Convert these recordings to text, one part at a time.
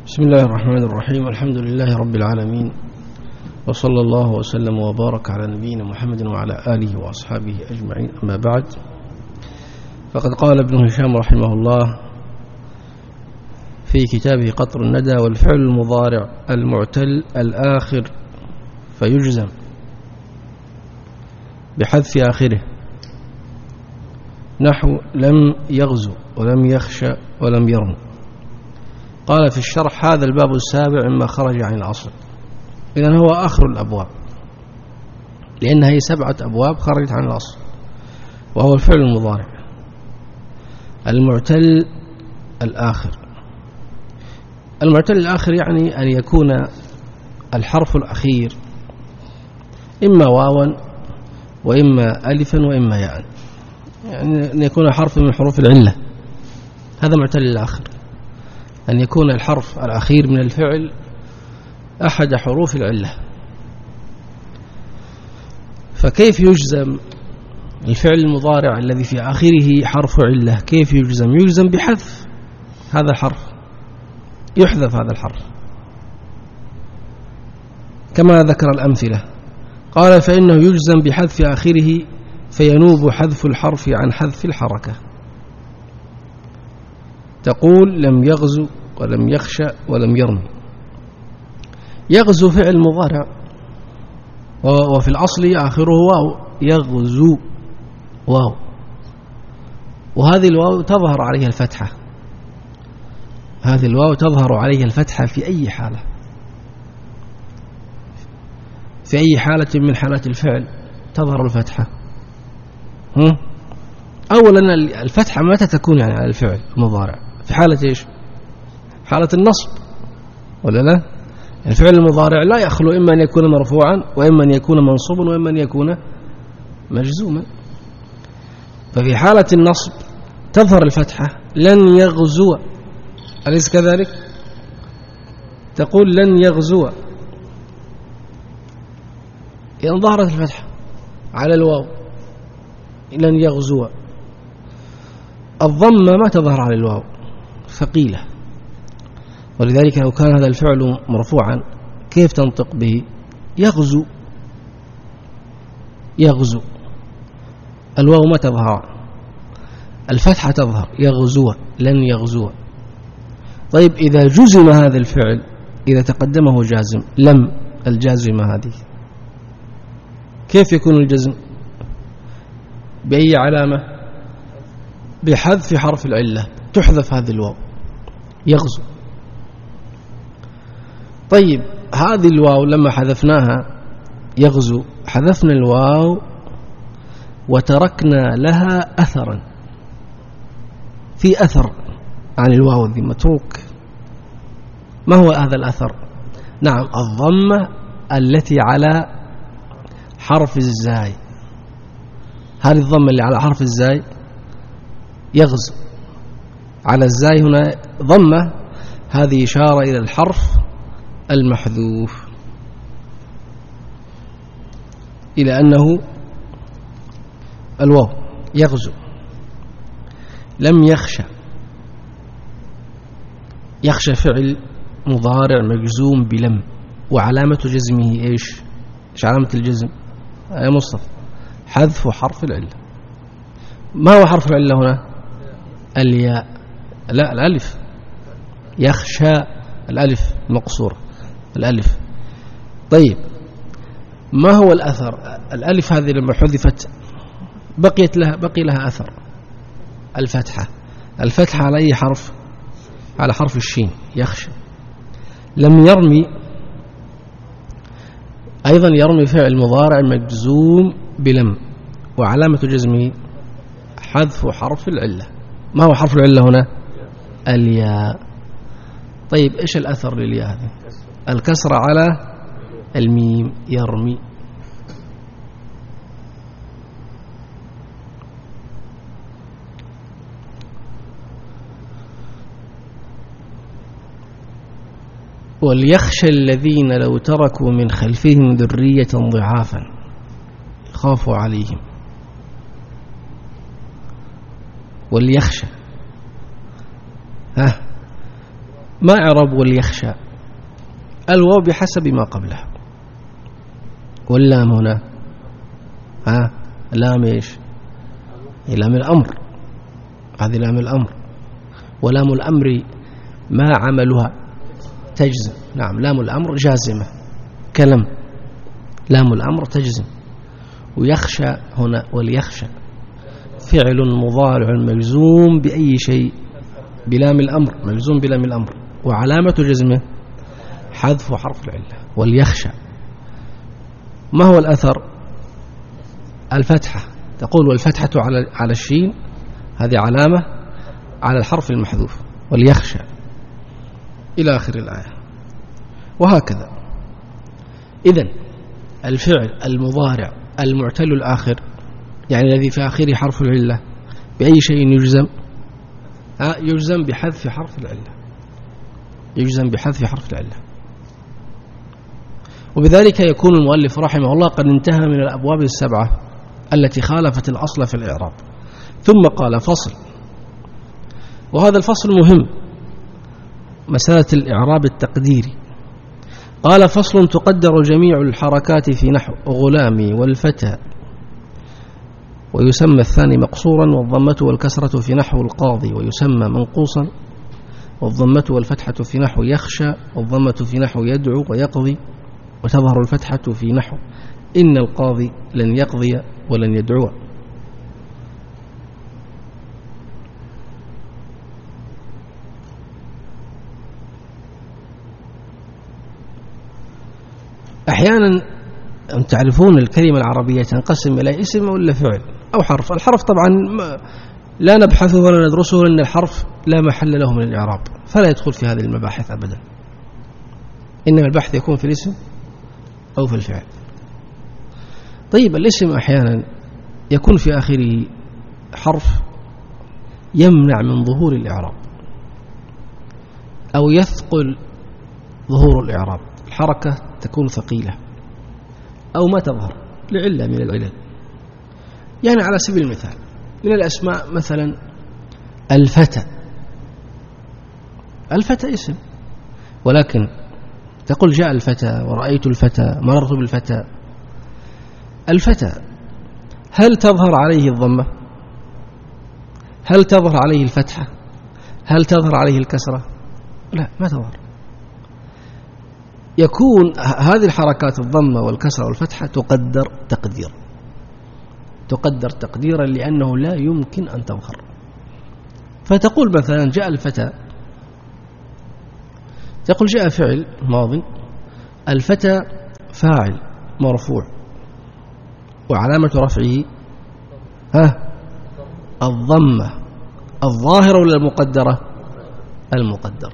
بسم الله الرحمن الرحيم. الحمد لله رب العالمين، وصلى الله وسلم وبارك على نبينا محمد وعلى آله وأصحابه أجمعين. أما بعد، فقد قال ابن هشام رحمه الله في كتابه قطر الندى: والفعل المضارع المعتل الآخر فيجزم بحذف آخره، نحو لم يغزو ولم يخشى ولم يرم. قال في الشرح: هذا الباب السابع مما خرج عن الأصل. إذن هو آخر الأبواب، لأن هي 7 أبواب خرجت عن الأصل، وهو الفعل المضارع المعتل الآخر. المعتل الآخر يعني أن يكون الحرف الأخير إما واوا وإما ألفا وإما ياء، يعني أن يكون حرف من حروف العلة، هذا معتل الآخر. أن يكون الحرف الأخير من الفعل أحد حروف العلة. فكيف يجزم الفعل المضارع الذي في آخره حرف علة؟ كيف يجزم؟ يجزم بحذف هذا الحرف، يحذف هذا الحرف كما ذكر الأمثلة. قال: فإنه يجزم بحذف آخره فينوب حذف الحرف عن حذف الحركة. تقول: لم يغزو ولم يخشى ولم يرمي. يغزو فعل مضارع، وفي الأصل آخره واو، يغزو واو، وهذه الواو تظهر عليها الفتحة. هذه الواو تظهر عليها الفتحة في أي حالة، في أي حالة من حالات الفعل تظهر الفتحة. أولا الفتحة متى تكون يعني على الفعل المضارع؟ في حالة إيش؟ حالة النصب، ولا لا؟ الفعل المضارع لا يخلو إما أن يكون مرفوعا، وإما أن يكون منصوبا، وإما أن يكون مجزوما. ففي حالة النصب تظهر الفتحة: لن يغزو، أليس كذلك؟ تقول لن يغزو، إن ظهرت الفتحة على الواو، لن يغزو. الضمة ما تظهر على الواو، ثقيلة، ولذلك لو كان هذا الفعل مرفوعا كيف تنطق به؟ يغزو، يغزو. الواو ما تظهر، الفتحة تظهر: يغزو، لن يغزو. طيب إذا جزم هذا الفعل، إذا تقدمه جازم، لم الجازمة هذه، كيف يكون الجزم؟ بأي علامة؟ بحذف حرف العلة، تحذف هذه الواو، يغزو. طيب هذه الواو لما حذفناها يغزو، حذفنا الواو وتركنا لها أثرا، في أثر عن الواو ذي متروك. ما هو هذا الأثر؟ نعم، الضمة التي على حرف الزاي. هذه الضمة اللي على حرف الزاي يغزو، على الزاي هنا ضمة، هذه إشارة إلى الحرف المحذوف، إلى أنه الواو يغزو. لم يخشى، يخشى فعل مضارع مجزوم بلم، وعلامة جزمه إيش علامة الجزم يا مصطفى؟ حذف حرف العلة. ما هو حرف العلة هنا؟ الياء، لا الألف. يخشى الألف مقصورة، الألف. طيب ما هو الأثر؟ الألف هذه لما حذفت بقي لها أثر، الفتحة. الفتحة على أي حرف؟ على حرف الشين، يخشى. لم يرمي، أيضا يرمي فعل مضارع مجزوم بلم، وعلامة جزمه حذف حرف العلة. ما هو حرف العلة هنا؟ الياء. طيب إيش الأثر للياء هذه؟ الكسرة على الميم، يرمي. وليخشى الذين لو تركوا من خلفهم ذرية ضعافا خافوا عليهم. وليخشى، ما إعراب وليخشى؟ الواو بحسب ما قبلها، واللام هنا لام إيش؟ لام الأمر، هذه لام الأمر، ولام الأمر ما عملها؟ تجزم. نعم، لام الأمر جازمة كلام، لام الأمر تجزم. ويخشى هنا وليخشى فعل مضارع مجزوم بأي شيء؟ بلام الأمر، مجزوم بلام الأمر، وعلامة جزمه حذف حرف العلة. وليخشى ما هو الأثر؟ الفتحة، تقول والفتحة على الشين، هذه علامة على الحرف المحذوف، وليخشى إلى آخر الآية. وهكذا. إذن الفعل المضارع المعتل الآخر، يعني الذي في آخره حرف العلة، بأي شيء يجزم؟ يجزم بحذف حرف العلة، يجزم بحذف حرف العلة. وبذلك يكون المؤلف رحمه الله قد انتهى من الأبواب السبعة التي خالفت الأصل في الإعراب، ثم قال فصل. وهذا الفصل مهم، مسألة الإعراب التقديري. قال فصل: تقدر جميع الحركات في نحو غلامي والفتى، ويسمى الثاني مقصورا، والضمة والكسرة في نحو القاضي ويسمى منقوصا، والضمة والفتحة في نحو يخشى، والضمة في نحو يدعو ويقضي، وتظهر الفتحة في نحو إن القاضي لن يقضي ولن يدعو. أحيانا تعرفون الكلمة العربية تنقسم إلى اسم ولا فعل أو حرف. الحرف طبعا لا نبحثه ولا ندرسه، لأن الحرف لا محل له من الإعراب، فلا يدخل في هذه المباحث أبدا، إنما البحث يكون في الاسم أو في الفعل. طيب، الاسم أحيانا يكون في آخره حرف يمنع من ظهور الإعراب أو يثقل ظهور الإعراب، الحركة تكون ثقيلة أو ما تظهر لعلة من العلل. يعني على سبيل المثال من الأسماء مثلا الفتى، الفتى اسم، ولكن تقول جاء الفتى ورأيت الفتى مررت بالفتى. الفتى هل تظهر عليه الضمة؟ هل تظهر عليه الفتحة؟ هل تظهر عليه الكسرة؟ لا، ما تظهر. يكون هذه الحركات الضمة والكسرة والفتحة تقدر تقديرا لأنه لا يمكن أن تظهر. فتقول مثلا جاء الفتى، تقول جاء فعل ماضي، الفتى فاعل مرفوع، وعلامة رفعه الضمة الظاهرة ولا المقدرة؟ المقدرة.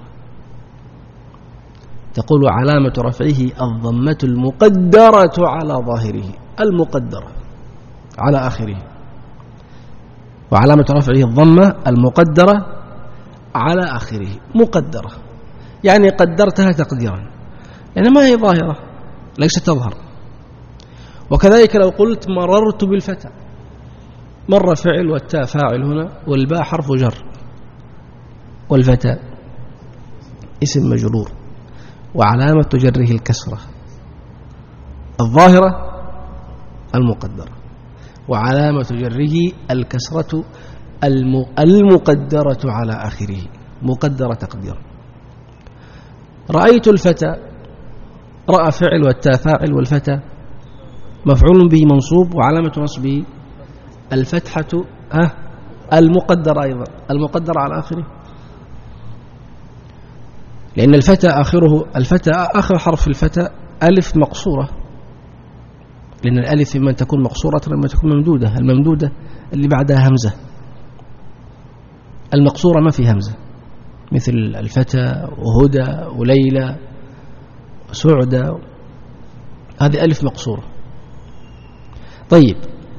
تقول علامة رفعه الضمة المقدرة على ظاهره، المقدرة على آخره، وعلامة رفعه الضمة المقدرة على آخره، مقدرة يعني قدرتها تقديرا، يعني ما هي ظاهرة، ليست تظهر. وكذلك لو قلت مررت بالفتى، مر فعل والتاء فاعل هنا والباء حرف جر، والفتى اسم مجرور وعلامة جره الكسرة الظاهرة المقدرة، وعلامة جره الكسرة المقدرة على آخره، مقدرة تقديرا. رأيت الفتى، رأى فعل والتاء فاعل والفتى مفعول به منصوب وعلامة نصبه الفتحة المقدرة، أيضا المقدرة على آخره، لأن الفتى آخر حرف الفتى ألف مقصورة، لأن الألف إما تكون مقصورة وإما تكون ممدودة. الممدودة اللي بعدها همزة، المقصورة ما في همزة، مثل الفتى وهدى وليلى وسعدة، هذه ألف مقصورة. طيب،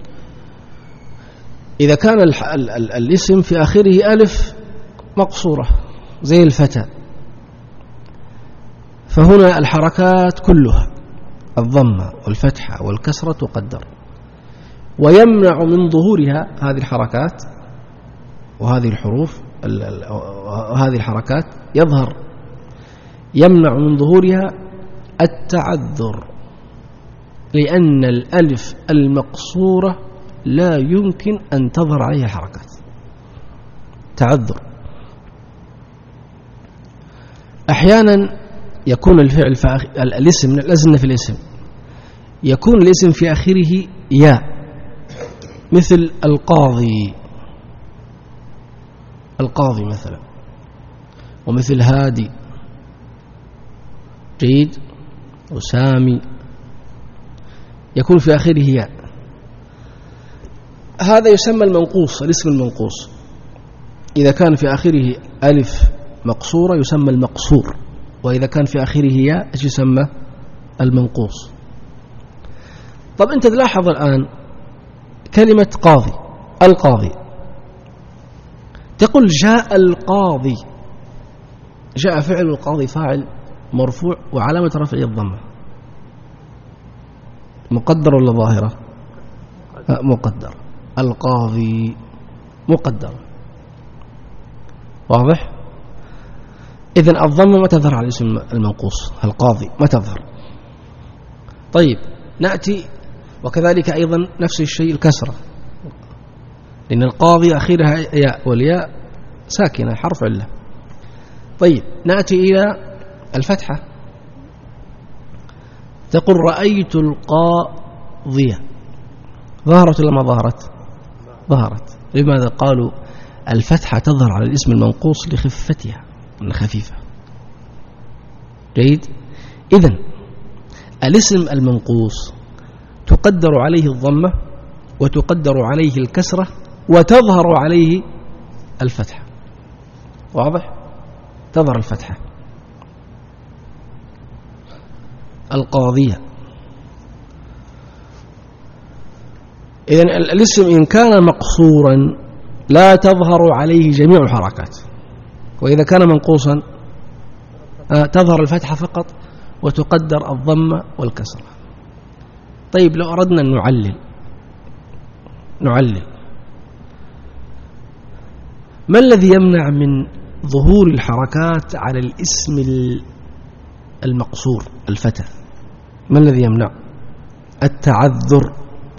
إذا كان الاسم في آخره ألف مقصورة زي الفتى، فهنا الحركات كلها الضمة والفتحة والكسرة تقدر، ويمنع من ظهورها هذه الحركات وهذه الحروف، هذه الحركات يظهر يمنع من ظهورها التعذر، لأن الألف المقصورة لا يمكن أن تظهر عليها حركات. تعذر. أحيانا يكون الفعل الاسم، لازلنا في الاسم، يكون الاسم في آخره ياء، مثل القاضي، القاضي مثلا، ومثل هادي، جيد، وسامي، يكون في آخره ياء. هذا يسمى المنقوص، الاسم المنقوص. إذا كان في آخره ألف مقصورة يسمى المقصور، وإذا كان في آخره ياء إيش يسمى؟ المنقوص. طب أنت تلاحظ الآن كلمة قاضي، القاضي، تقول جاء القاضي، جاء فعل القاضي فاعل مرفوع وعلامة رفعه الضمة، مقدر ولا ظاهرة؟ مقدر. القاضي مقدر، واضح؟ إذن الضمة ما تظهر على الاسم المنقوص، القاضي ما تظهر. طيب نأتي، وكذلك أيضا نفس الشيء الكسرة، لأن القاضي أخيرها ياء، والياء ساكنة حرف علة. طيب نأتي إلى الفتحة، تقول رأيت القاضية، ظهرت ولا ما ظهرت؟ ظهرت. لماذا؟ قالوا الفتحة تظهر على الاسم المنقوص لخفتها، من خفيفة. جيد. إذن الاسم المنقوص تقدر عليه الضمة وتقدر عليه الكسرة وتظهر عليه الفتحة، واضح؟ تظهر الفتحة. القاضية. إذن الاسم إن كان مقصورا لا تظهر عليه جميع الحركات، وإذا كان منقوصا تظهر الفتحة فقط وتقدر الضمة والكسرة. طيب لو أردنا أن نعلل ما الذي يمنع من ظهور الحركات على الاسم المقصور الفتى؟ ما الذي يمنع؟ التعذر.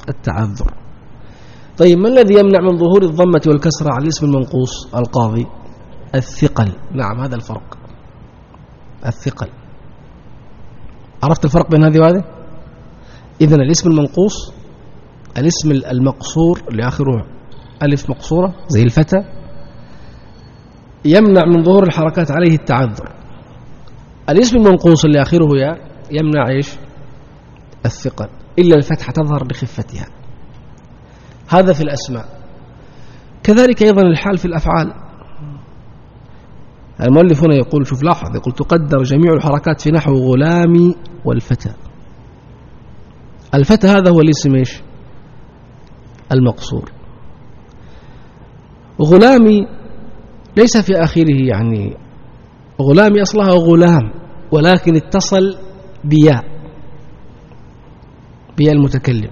طيب ما الذي يمنع من ظهور الضمة والكسرة على الاسم المنقوص القاضي؟ الثقل. نعم، هذا الفرق، الثقل. عرفت الفرق بين هذه وهذه؟ إذن الاسم المنقوص، الاسم المقصور اللي آخره ألف مقصورة زي الفتى، يمنع من ظهور الحركات عليه التعذر. الاسم المنقوص اللي آخره ياء يمنع إيش؟ الثقل، إلا الفتحة تظهر بخفتها. هذا في الأسماء. كذلك أيضا الحال في الأفعال. المؤلف هنا يقول، شوف لاحظ، يقول تقدر جميع الحركات في نحو غلامي والفتى. الفتى هذا هو الاسم إيش؟ المقصور. غلامي ليس في آخره، يعني غلامي أصلها غلام، ولكن اتصل بياء المتكلم،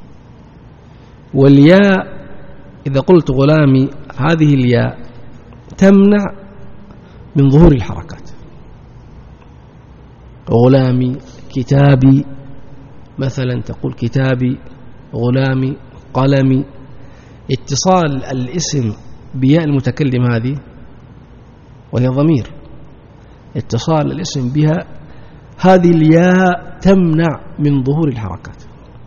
والياء إذا قلت غلامي هذه الياء تمنع من ظهور الحركات. غلامي، كتابي مثلا، تقول كتابي، غلامي، قلمي. اتصال الاسم بياء المتكلم هذه، وهي ضمير، اتصال الاسم بها، هذه الياء تمنع من ظهور الحركات.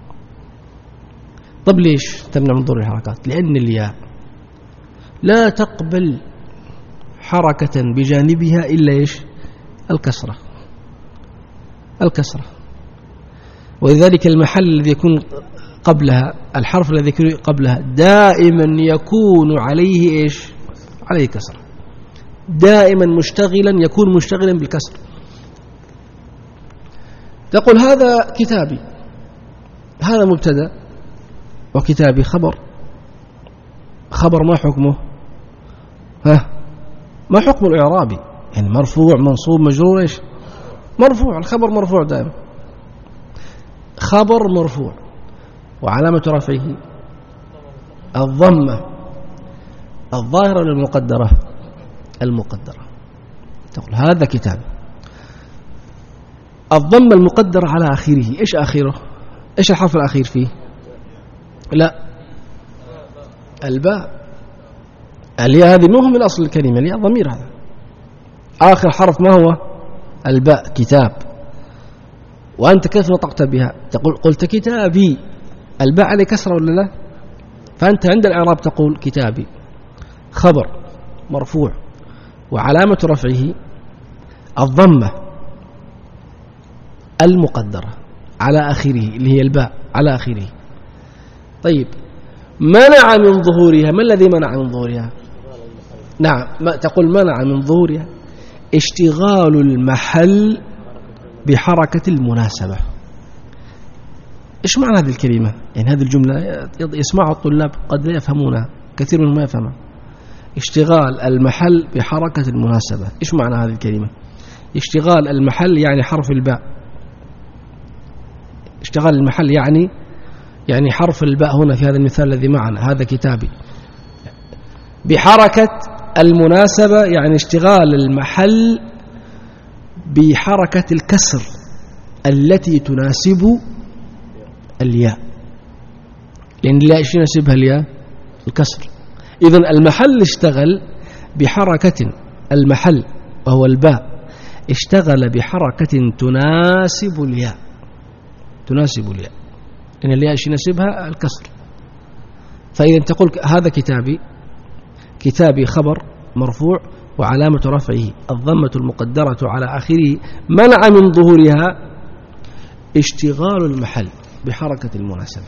طب ليش تمنع من ظهور الحركات؟ لأن الياء لا تقبل حركة بجانبها إلا إيش؟ الكسرة. ولذلك المحل الذي يكون قبلها، الحرف الذي يكون قبلها دائما يكون عليه إيش؟ عليه كسرة. دائما مشتغلا، يكون مشتغلا بالكسر. تقول هذا كتابي، هذا مبتدأ، وكتابي خبر. ما حكمه؟ ما حكم الإعرابي؟ يعني مرفوع، منصوب، مجرور، إيش؟ مرفوع. الخبر مرفوع دائما، خبر مرفوع، وعلامة رفعه الضمة الظاهرة للمقدرة المقدرة. تقول هذا كتاب. الضمة المقدرة على آخره، إيش آخره؟ إيش الحرف الأخير فيه؟ لا، الباء. الياء هذه مو من أصل الكلمة، الياء ضمير، هذا آخر حرف ما هو؟ الباء، كتاب. وأنت كيف نطقت بها؟ تقول قلت كتابي، الباء عليه كسرة ولا لا؟ فأنت عند الإعراب تقول كتابي خبر مرفوع وعلامة رفعه الضمة المقدرة على آخره اللي هي الباء على آخره. طيب، منع من ظهورها، ما الذي منع من ظهورها؟ نعم، ما تقول منع من ظهورها؟ اشتغال المحل بحركة المناسبة. إيش معنى هذه الكلمة؟ يعني هذه الجملة يسمعها الطلاب قد لا يفهمونها، كثير منهم ما يفهمها. اشتغال المحل بحركة المناسبة، إيش معنى هذه الكلمة؟ اشتغال المحل يعني حرف الباء. اشتغال المحل يعني حرف الباء هنا في هذا المثال الذي معنا، هذا كتابي. بحركة المناسبة يعني اشتغال المحل بحركة الكسر التي تناسب الياء، لأن الياء ايش يناسبها؟ الياء الكسر. إذن المحل اشتغل بحركة، المحل وهو الباء اشتغل بحركة تناسب الياء، تناسب الياء، لأن الياء ايش يناسبها؟ الكسر. فإذا تقول هذا كتابي، كتابي خبر مرفوع وعلامة رفعه الضمة المقدرة على آخره، منع من ظهورها اشتغال المحل بحركة المناسبة.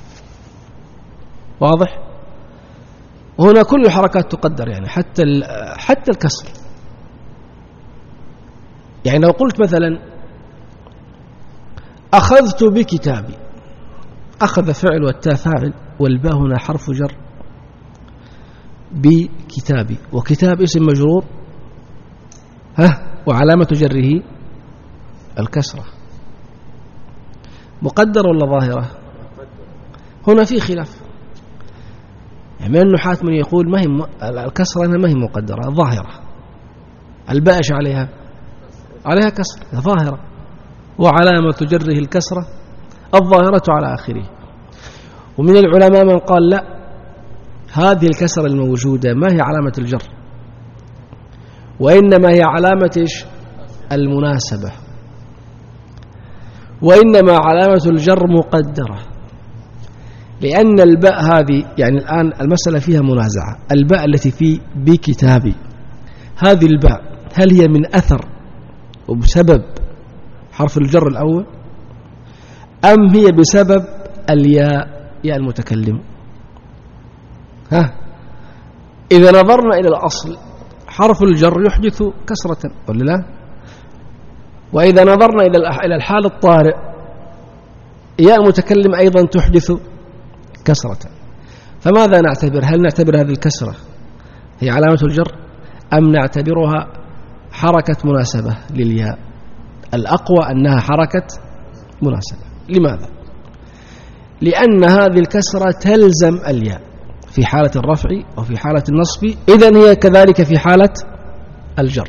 واضح؟ وهنا كل الحركات تقدر، يعني حتى الكسر. يعني لو قلت مثلا أخذت بكتابي، أخذ فعل والتاء فاعل والباء هنا حرف جر بكتابي، وكتاب اسم مجرور وعلامة جره الكسرة. مقدر ولا ظاهرة؟ هنا في خلاف، يعني من النحاة من يقول ما هي الكسرة ما هي مقدرة، ظاهرة. الباء عليها كسر ظاهرة، وعلامة جره الكسرة الظاهرة على آخره. ومن العلماء من قال لا، هذه الكسرة الموجودة ما هي علامة الجر، وإنما هي علامة المناسبة، وإنما علامة الجر مقدرة، لأن الباء هذه، يعني الآن المسألة فيها منازعة. الباء التي في بكتابي، هذه الباء هل هي من أثر وبسبب حرف الجر الأول، أم هي بسبب الياء، ياء المتكلم؟ إذا نظرنا إلى الأصل حرف الجر يحدث كسرة ولا لا؟ وإذا نظرنا إلى الحال الطارئ ياء المتكلم أيضا تحدث كسرة. فماذا نعتبر؟ هل نعتبر هذه الكسرة هي علامة الجر، أم نعتبرها حركة مناسبة للياء؟ الأقوى أنها حركة مناسبة. لماذا؟ لأن هذه الكسرة تلزم الياء في حالة الرفع وفي حالة النصب، إذن هي كذلك في حالة الجر.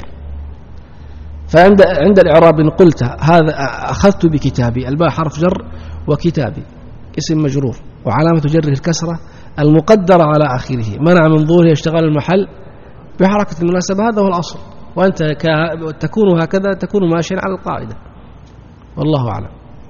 فعند الإعراب إن قلت هذا أخذت بكتابي، الباء حرف جر وكتابي اسم مجرور وعلامة جره الكسرة المقدرة على آخره، منع من ظهوره اشتغال المحل بحركة المناسبة. هذا هو الأصل، وأنت تكون هكذا تكون ماشيا على القاعدة، والله أعلم.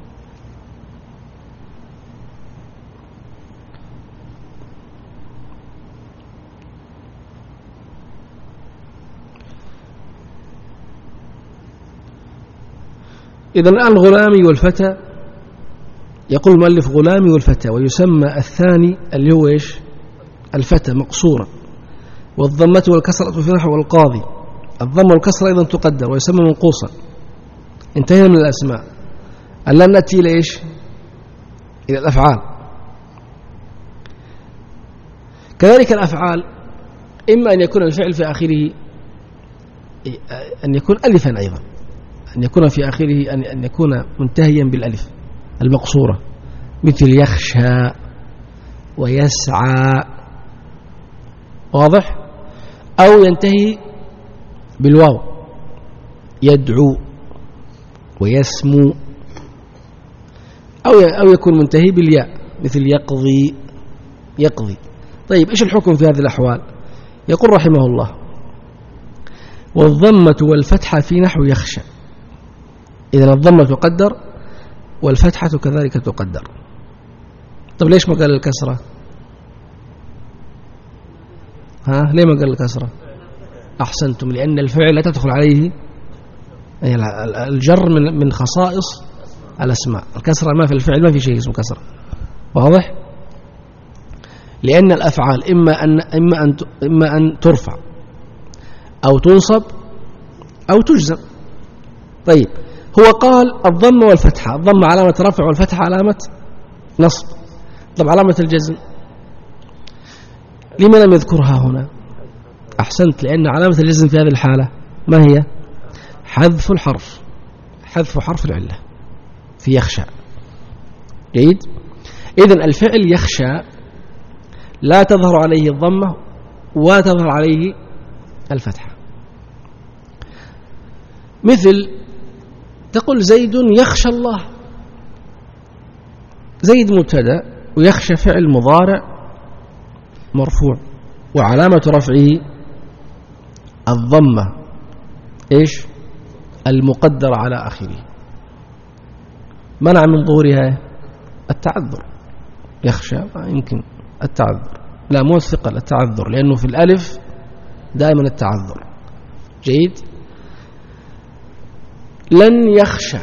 إذن الغلام والفتى، يقول المؤلف غلامي والفتى، ويسمى الثاني اللي هو إيش؟ الفتى مقصورا، والضمة والكسرة في نحو القاضي. الضمة والكسرة أيضا تقدر ويسمى منقوصا. انتهينا من الأسماء. الآن نأتي إلى إيش؟ إلى الأفعال. كذلك الأفعال إما أن يكون الفعل في آخره أن يكون ألفا، أيضا أن يكون في آخره أن يكون منتهيا بالألف المقصورة، مثل يخشى ويسعى، واضح؟ أو ينتهي بالواو، يدعو ويسمو، أو يكون منتهي بالياء مثل يقضي. يقضي. طيب إيش الحكم في هذه الأحوال؟ يقول رحمه الله: والضمة والفتحة في نحو يخشى. إذن الضمة تقدر والفتحة كذلك تقدر. طب ليش ما قال الكسرة؟ ليه ما قال الكسرة؟ أحسنتم، لأن الفعل لا تدخل عليه الجر من خصائص الأسماء. الكسرة ما في الفعل، ما في شيء اسمه كسرة. واضح؟ لأن الأفعال إما أن ترفع أو تنصب أو تجزم. طيب هو قال الضم والفتحة، الضم علامة رفع والفتحة علامة نصب. طب علامة الجزم لما لم يذكرها هنا؟ أحسنت، لأن علامة الجزم في هذه الحالة ما هي؟ حذف الحرف، حذف حرف العلة في يخشى. جيد. إذن الفعل يخشى لا تظهر عليه الضمة وتظهر عليه الفتحة. مثل تقول زيد يخشى الله. زيد مبتدأ ويخشى فعل مضارع مرفوع وعلامة رفعه الضمة إيش؟ المقدرة على آخره. منع من ظهورها التعذر. يخشى يمكن التعذر، لا مو الثقل، التعذر، لأنه في الألف دائما التعذر. جيد. لن يخشى،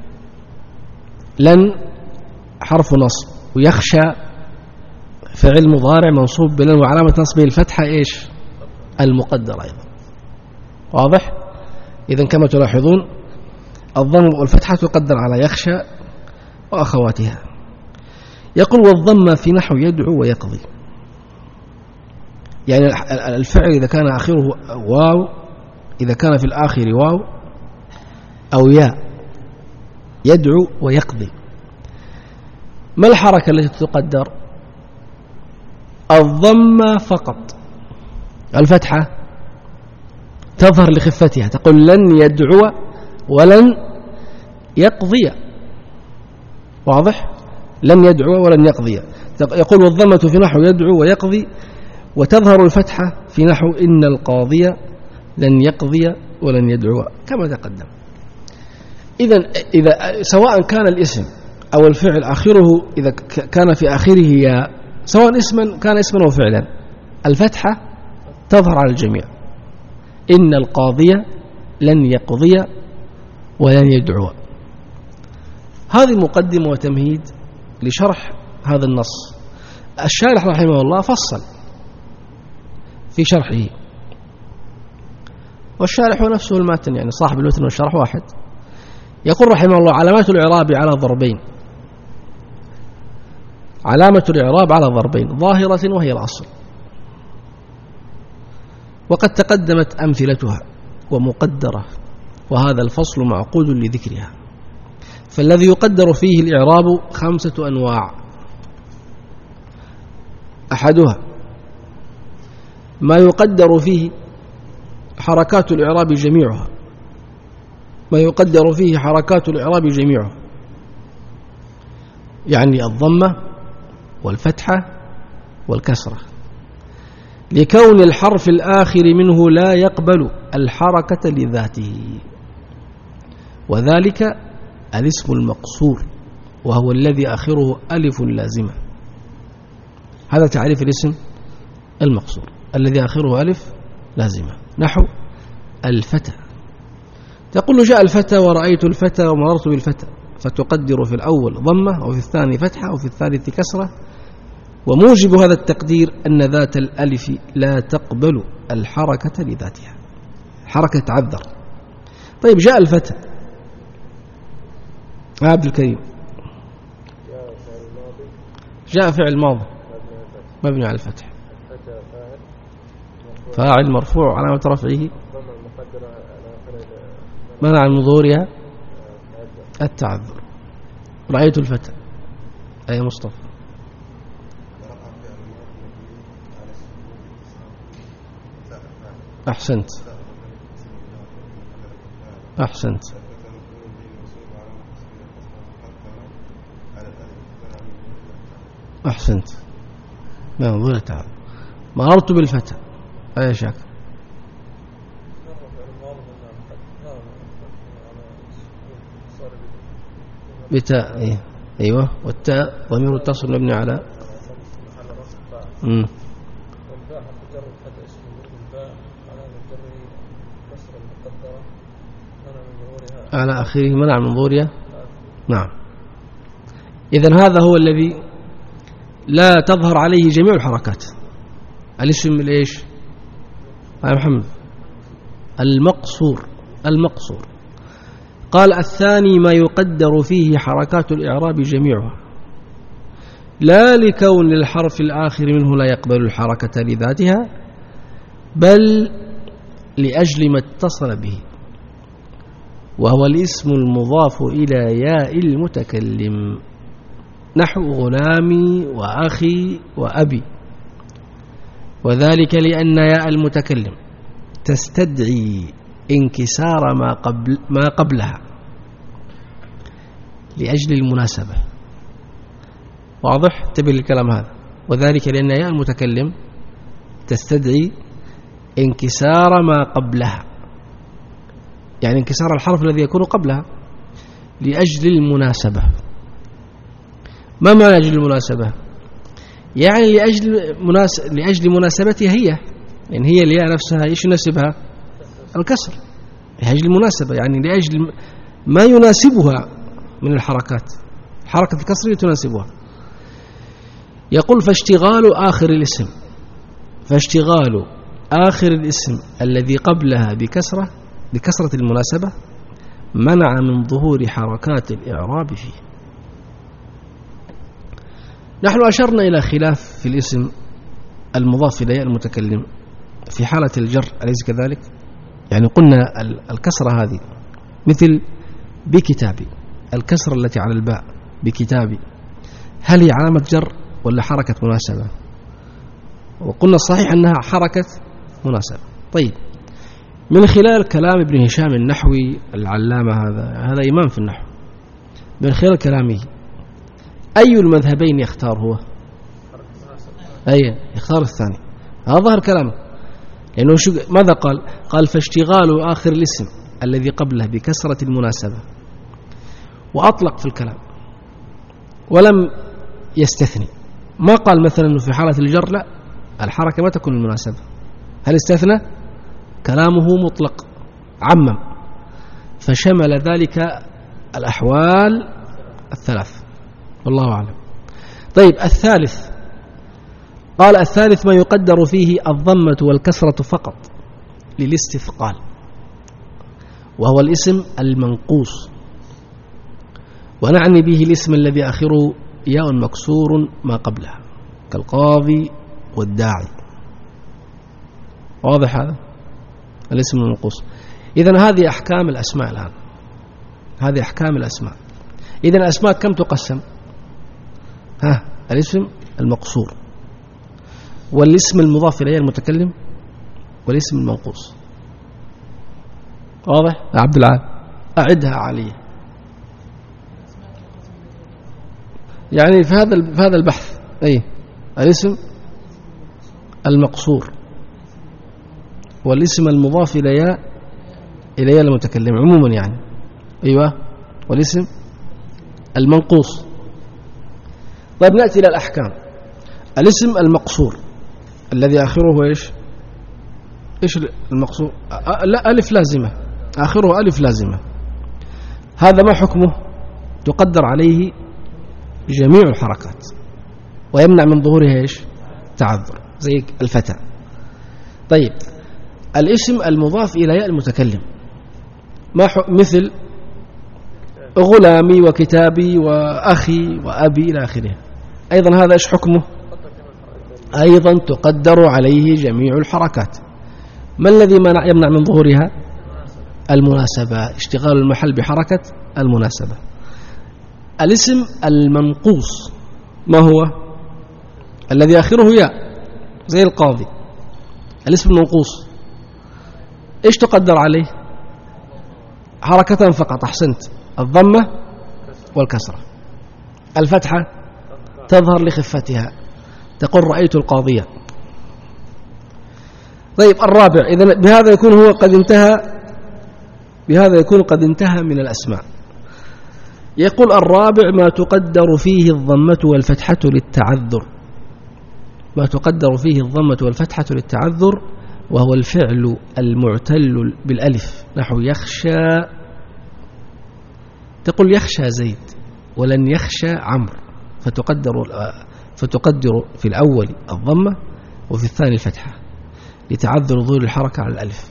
لن حرف نصب ويخشى فعل مضارع منصوب بلن وعلامة نصبه الفتحة إيش؟ المقدرة أيضا. واضح؟ إذن كما تلاحظون الضم والفتحة تقدر على يخشى وأخواتها. يقول والضم في نحو يدعو ويقضي. يعني الفعل إذا كان آخره واو، إذا كان في الآخر واو أو ياء، يدعو ويقضي، ما الحركة التي تقدر؟ الضم فقط. الفتحة تظهر لخفتها، تقول لن يدعو ولن يقضي. واضح؟ لن يدعو ولن يقضي. يقول والضمة في نحو يدعو ويقضي، وتظهر الفتحة في نحو إن القاضي لن يقضي ولن يدعو كما تقدم. إذا سواء كان الاسم أو الفعل آخره، إذا كان في آخره ياء، سواء اسما كان اسما وفعلا، الفتحة تظهر على الجميع. إن القاضي لن يقضي ولن يدعو. هذه مقدمة وتمهيد لشرح هذا النص. الشارح رحمه الله فصل في شرحه، والشارح هو نفسه الماتن، يعني صاحب المتن والشرح واحد. يقول رحمه الله علامات الإعراب على ضربين. علامة الإعراب على ضربين: ظاهرة وهي الأصل، وقد تقدمت أمثلتها، ومقدرة، وهذا الفصل معقود لذكرها. فالذي يقدر فيه الإعراب 5 أنواع. أحدها ما يقدر فيه حركات الإعراب جميعها، ما يقدر فيه حركات الإعراب جميعها، يعني الضمة والفتحة والكسرة، لكون الحرف الآخر منه لا يقبل الحركة لذاته، وذلك الاسم المقصور، وهو الذي آخره ألف لازمة. هذا تعريف الاسم المقصور الذي آخره ألف لازمة. نحو الفتى، تقول جاء الفتى ورأيت الفتى ومررت بالفتى، فتقدر في الأول ضمة وفي الثاني فتحة وفي الثالث كسرة. وموجب هذا التقدير أن ذات الألف لا تقبل الحركة لذاتها، حركة تعذر. طيب جاء الفتى، عبد الكريم، جاء فعل ماضي مبني على الفتح، فاعل مرفوع علامة رفعه منع من ظهورها التعذر. رأيت الفتى أي مصطفى. أحسنت. أحسنت. منظور تعالى. مررت بالفتى. أي شك. بتاء. إيه. أيوة. والتاء ضمير اتصل مبني على على آخره منع من ظهورها. نعم. إذن هذا هو الذي لا تظهر عليه جميع الحركات. الاسم الإيش يا محمد؟ المقصور. قال الثاني ما يقدر فيه حركات الإعراب جميعها، لا لكون الحرف الآخر منه لا يقبل الحركة لذاتها، بل لأجل ما اتصل به، وهو الاسم المضاف إلى ياء المتكلم، نحو غلامي وأخي وأبي، وذلك لأن ياء المتكلم تستدعي انكسار ما قبلها لأجل المناسبة. واضح؟ انتبه للكلام هذا. وذلك لأن ياء المتكلم تستدعي انكسار ما قبلها، يعني انكسار الحرف الذي يكون قبلها لأجل المناسبة. ما معنى أجل المناسبة؟ يعني لأجل مناسبتها هي، يعني هي الياء نفسها إيش يناسبها؟ الكسر. لأجل المناسبة، يعني لأجل ما يناسبها من الحركات، حركة الكسر تناسبها. يقول فاشتغال آخر الاسم الذي قبلها بكسرة المناسبة منع من ظهور حركات الإعراب فيه. نحن أشرنا إلى خلاف في الاسم المضاف إلى المتكلم في حالة الجر، أليس كذلك؟ يعني قلنا الكسرة هذه مثل بكتابي، الكسرة التي على الباء بكتابي، هل هي علامة جر ولا حركة مناسبة؟ وقلنا الصحيح أنها حركة مناسبة. طيب، من خلال كلام ابن هشام النحوي العلامة، هذا إمام في النحو، من خلال كلامه أي المذهبين يختار هو؟ يختار الثاني. هذا ظهر كلامه، لأنه ماذا قال فاشتغال آخر الاسم الذي قبله بكسرة المناسبة، وأطلق في الكلام ولم يستثني. ما قال مثلا أنه في حالة الجر لا، الحركة ما تكون المناسبة. هل استثنى؟ كلامه مطلق عمم، فشمل ذلك الأحوال الثلاث، والله أعلم. طيب، الثالث قال الثالث ما يقدر فيه الضمة والكسرة فقط للاستثقال، وهو الاسم المنقوص، ونعني به الاسم الذي آخره ياء مكسور ما قبلها كالقاضي والداعي. واضح هذا؟ الاسم المنقوص. إذن هذه أحكام الأسماء الآن، هذه أحكام الأسماء. إذن الأسماء كم تقسم؟ الاسم المقصور، والاسم المضاف إليه المتكلم، والاسم المنقوص. واضح يا عبد العال؟ أعدها عليه. يعني في هذا البحث الاسم المقصور، والاسم المضاف إليه المتكلم عموما يعني، والاسم المنقوص. طيب، نأتي إلى الأحكام. الاسم المقصور الذي آخره إيش المقصور؟ لا، ألف لازمة، آخره ألف لازمة. هذا ما حكمه؟ تقدر عليه جميع الحركات ويمنع من ظهورها تعذر، زي الفتى. طيب، الاسم المضاف إلى ياء المتكلم مثل غلامي وكتابي وأخي وأبي إلى آخره، أيضا هذا إيش حكمه؟ أيضا تقدر عليه جميع الحركات. ما الذي يمنع من ظهورها؟ المناسبة، اشتغال المحل بحركة المناسبة. الاسم المنقوص ما هو؟ الذي آخره ياء، زي القاضي. الاسم المنقوص إيش تقدر عليه؟ حركة فقط. أحسنت، الضمة والكسرة. الفتحة تظهر لخفتها، تقول رأيت القاضية. طيب الرابع، إذن بهذا يكون هو قد انتهى، بهذا يكون قد انتهى من الأسماء. يقول الرابع ما تقدر فيه الضمة والفتحة للتعذر، ما تقدر فيه الضمة والفتحة للتعذر، وهو الفعل المعتل بالألف، نحو يخشى، تقول يخشى زيد ولن يخشى عمرو، فتقدر في الأول الضمة وفي الثاني الفتحة لتعذر ظهور الحركة على الألف.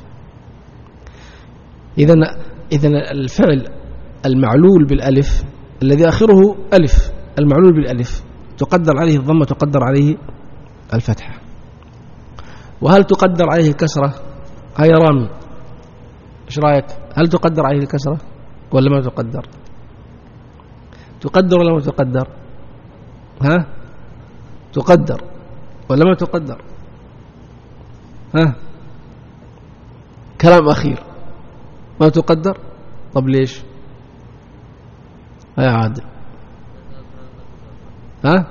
إذن الفعل المعلول بالألف الذي آخره ألف، المعلول بالألف تقدر عليه الضمة، تقدر عليه الفتحة. وهل تقدر عليه الكسرة؟ هاي رامي، إيش رأيك؟ هل تقدر عليه الكسرة ولا ما تقدر؟ تقدر ولا ما تقدر؟ ها؟ تقدر ولا ما تقدر؟ ها؟ كلام أخير، ما تقدر. طب ليش؟ يا عادل، ها؟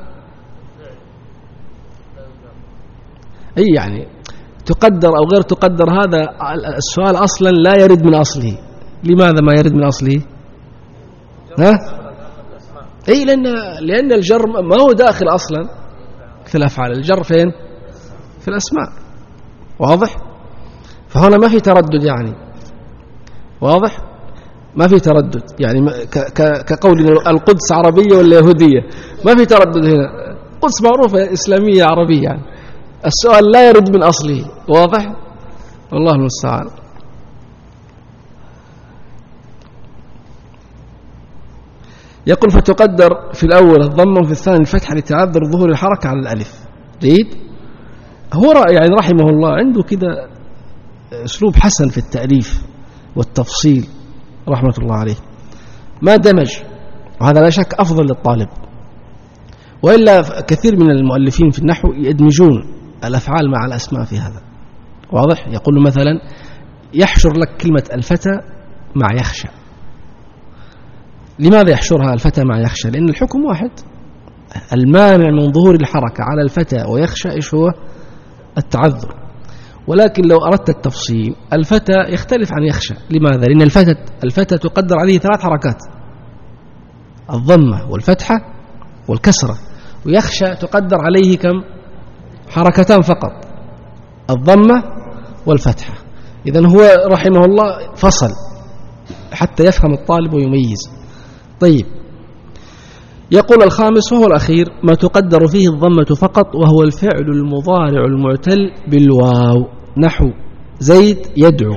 أي يعني تقدر أو غير تقدر، هذا السؤال أصلا لا يرد من أصله. لماذا ما يرد من أصله؟ ها؟ أي لأن الجر ما هو داخل أصلا في الأفعال، الجر فين؟ في الأسماء، واضح؟ فهنا ما في تردد، يعني واضح؟ ما في تردد، يعني كقول القدس عربية ولا يهودية، ما في تردد هنا. القدس معروفة إسلامية عربية، يعني السؤال لا يرد من أصله، واضح؟ والله المستعان. يقول فتقدر في الأول الضمة وفي الثاني الفتحة لتعذر ظهور الحركة على الألف. جيد. هو يعني رحمه الله عنده كده أسلوب حسن في التأليف والتفصيل رحمة الله عليه، ما دمج، وهذا لا شك أفضل للطالب. وإلا كثير من المؤلفين في النحو يدمجون الأفعال مع الأسماء في هذا، واضح؟ يقول مثلا يحشر لك كلمة الفتى مع يخشى. لماذا يحشرها الفتى مع يخشى؟ لأن الحكم واحد، المانع من ظهور الحركة على الفتى ويخشى إيش هو؟ التعذر. ولكن لو أردت التفصيل، الفتى يختلف عن يخشى. لماذا؟ لأن الفتى تقدر عليه 3 حركات، الضمة والفتحة والكسرة، ويخشى تقدر عليه كم؟ حركتان فقط، الضمة والفتحة. إذن هو رحمه الله فصل حتى يفهم الطالب ويميز. طيب، يقول الخامس وهو الأخير ما تقدر فيه الضمة فقط، وهو الفعل المضارع المعتل بالواو، نحو زيد يدعو،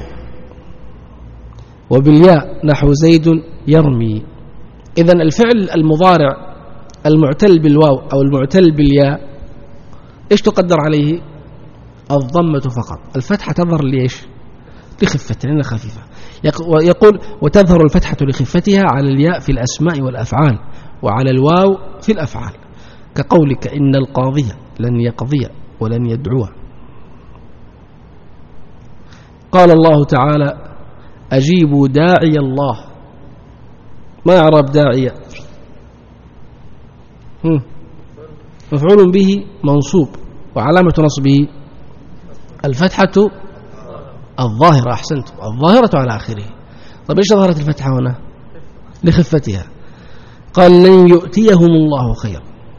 وبالياء نحو زيد يرمي. إذن الفعل المضارع المعتل بالواو أو المعتل بالياء إيش تقدر عليه؟ الضمة فقط، الفتحة تظهر ليش؟ لخفتها، لأنها خفيفة. يقول وتظهر الفتحة لخفتها على الياء في الأسماء والأفعال، وعلى الواو في الأفعال، كقولك إن القاضي لن يقضي ولن يدعو. قال الله تعالى أجيبوا داعي الله. ما إعراب داعية؟ مفعول به منصوب، وعلامة نصبه الفتحة الظاهرة. أحسنت، الظاهرة على آخره. طب إيش ظهرت الفتحة هنا؟ لخفتها. قال لن يؤتيهم الله خير.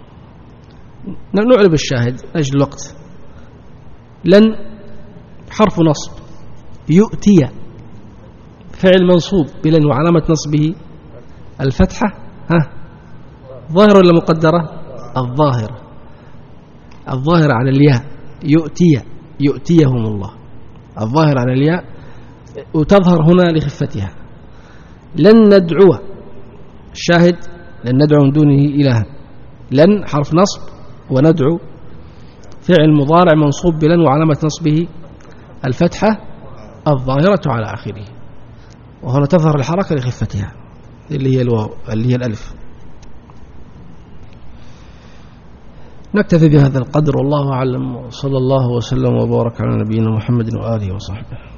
نعرب الشاهد أجل الوقت. لن حرف نصب، يؤتي فعل منصوب بلن، وعلامة نصبه الفتحة ظاهرة ولا مقدرة؟ الظاهرة، الظاهرة على الياء، يؤتيهم الله، الظاهر على الياء، وتظهر هنا لخفتها. لن ندعو، الشاهد لن ندعو من دونه إلها. لن حرف نصب، وندعو فعل مضارع منصوب بلن، وعلامة نصبه الفتحة الظاهرة على آخره، وهنا تظهر الحركة لخفتها اللي هي الواو، اللي هي الألف. نكتفي بهذا القدر، والله أعلم، صلى الله وسلم وبارك على نبينا محمد وآله وصحبه.